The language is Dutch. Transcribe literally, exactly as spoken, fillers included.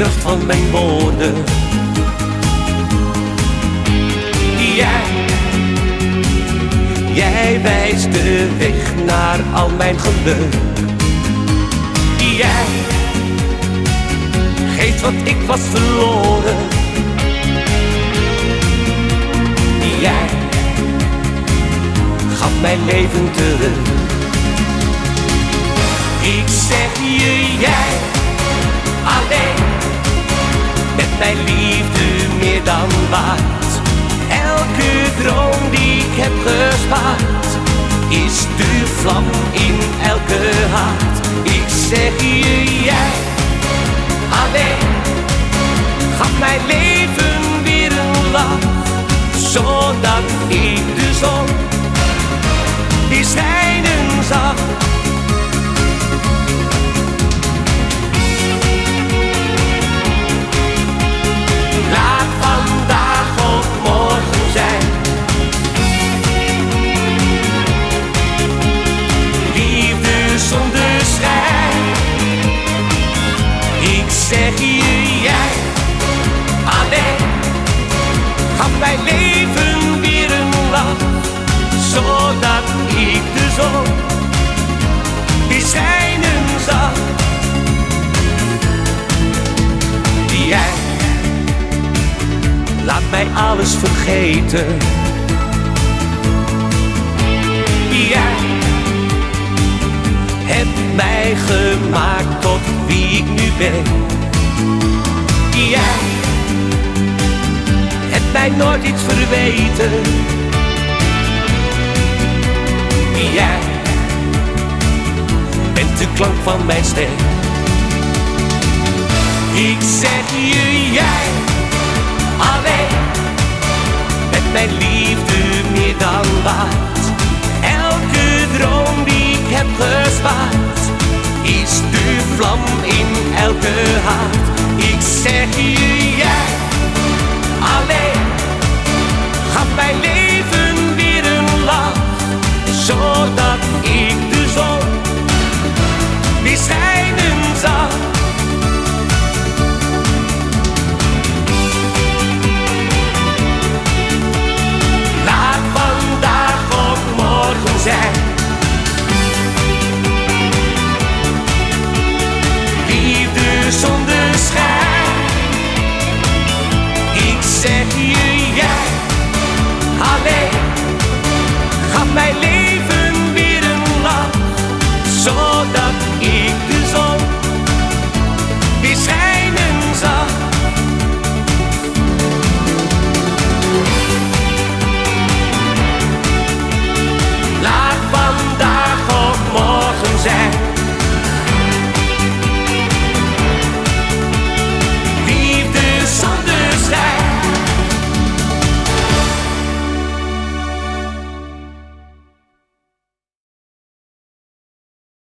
kracht van mijn woorden. Jij, jij wijst de weg naar al mijn geluk. Jij geeft wat ik was verloren. Jij gaf mijn leven terug. Ik zeg je, jij alleen, met mijn liefde meer dan waard. Elke droom die ik heb gespaard, is de vlam in elke hart. Ik zeg je, jij alleen, gaf mijn leven weer een lach, zodat ik de zon weer schijnen zag. Laat vandaag of morgen zijn, liefde zonder schijn. Ik zeg je, jij alleen, gaf mijn leven weer een lach, zodat ik de zon weer schijnen zag. Jij laat mij alles vergeten. Jij hebt mij gemaakt tot wie ik nu ben. Jij hebt mij nooit iets verweten. Jij bent de klank van mijn stem. Ik zeg je, jij alleen, met mijn liefde meer dan waard. Elke droom die ik heb gespaard, is de vlam in elke hart. Ik zeg je,